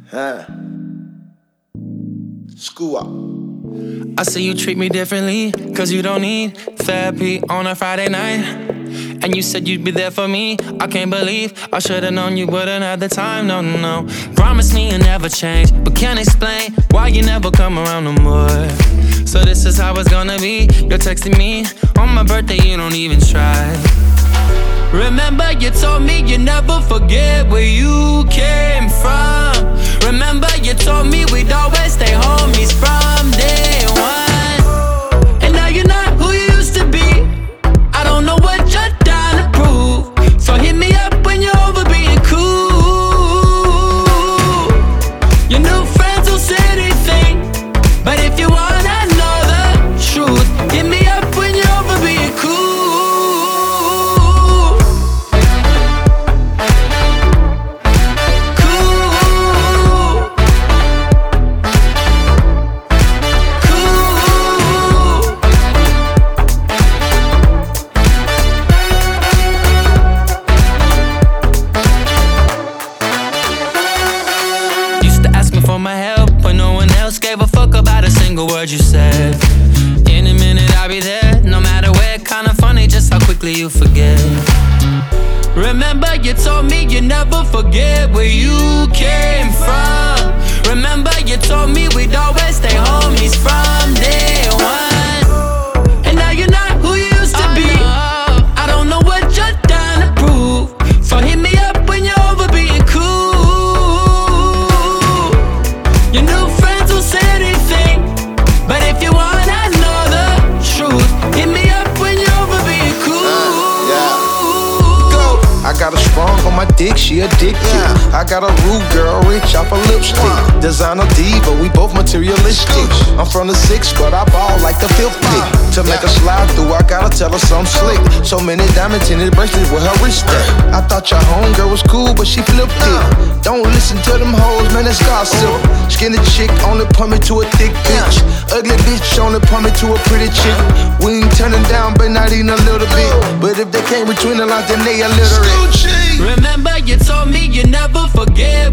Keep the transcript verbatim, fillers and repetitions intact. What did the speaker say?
Huh. School up. I see you treat me differently, cause you don't need therapy on a Friday night. And you said you'd be there for me. I can't believe I should've known you wouldn't have the time, no, no, no. Promise me you'll never change, but can't explain why you never come around no more. So this is how it's gonna be. You're texting me on my birthday, you don't even try. Remember you told me you never forget where you came from. Remember you told me we'd always stay homies from day one. And now you're not who you used to be. I don't know what you're trying to prove, so hit me up when you're over being cool. Your new friends will say anything, but if you wanna know the truth, hit me up when you're over being cool. Gave a fuck about a single word you said. In a minute I'll be there, no matter where. Kinda funny just how quickly you forget. Remember you told me you never forget where you came from. Remember you told me we'd always stay homies from day one. And now you're not who you used to be. I don't know what you're trying to prove, so hit me up when you're over being cool. Your new friends will say anything, but if you wanna know the truth, hit me up when you're over being cool. Uh, yeah. Go. I got a sprung on my dick, she addicted. Yeah. I got a rude girl, rich off a lipstick. Uh. Designer diva, we both materialistic. Scooch. I'm from the six, but I ball like the fifth pick. Uh. To make yeah. her slide through, I gotta tell her something slick. So many diamond tinted bracelets with her wrist uh. I thought your homegirl was cool, but she flipped uh. it. Don't listen to them hoes, man, that's gossip. Uh. Skinny chick only put me to a thick bitch. Yeah. Ugly bitch only put me to a pretty chick. We ain't turning down, but not even a little bit. But if they came between the lines, then they illiterate. Remember you told me you never forget